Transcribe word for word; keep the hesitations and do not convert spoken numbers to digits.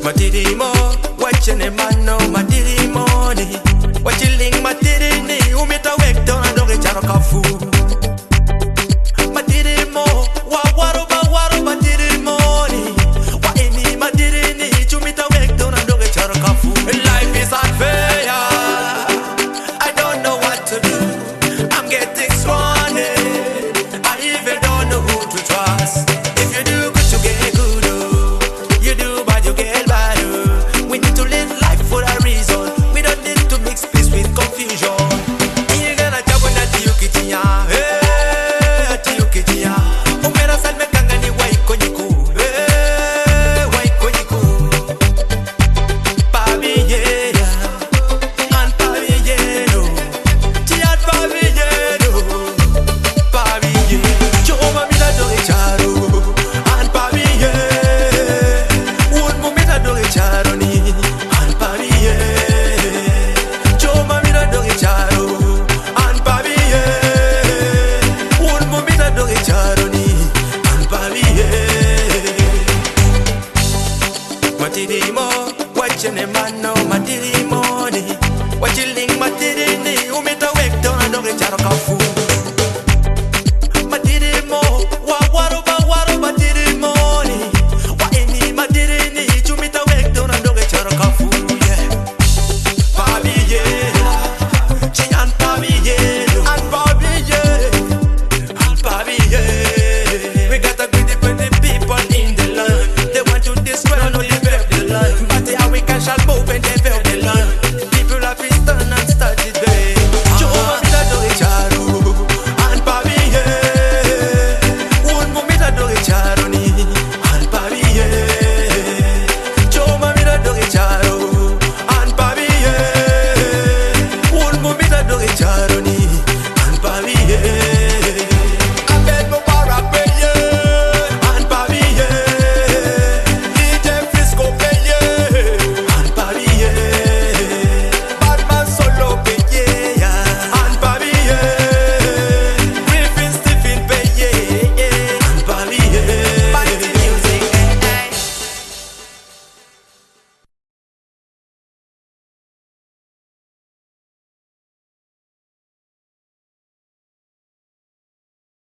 Matirimo, watching a man no matirimoni. Watching matirini, umita wek down and don't get kafu. Matirimo, wa waruba waru matirimoni. Wa ini matirini, chumita wek down and don't get kafu. Life is unfair. I don't know what to do. I'm getting stranded. I even don't know who to trust. If you do good, you get good. Oh. You do bad, you get bad. Oh. We need to live life for a reason. We don't need to mix peace with confusion. You gonna jump on that you kitchen, hey, at you kitchen. Umera salme kangani wai konyiku, hey, wai konyiku. Pabillero, and pabillero, tiat pabillero, pabillero. Choma mi da dore charo, and pabillero. Wood mo mi da dore charo ni, and pabillero. Choma mi da dore charo, and pabillero. Wood mo mi da dore charo ni, and pabillero. Matirimo, watching a man no matirimoni. Watching matirini, umita wek down and don't get kafu.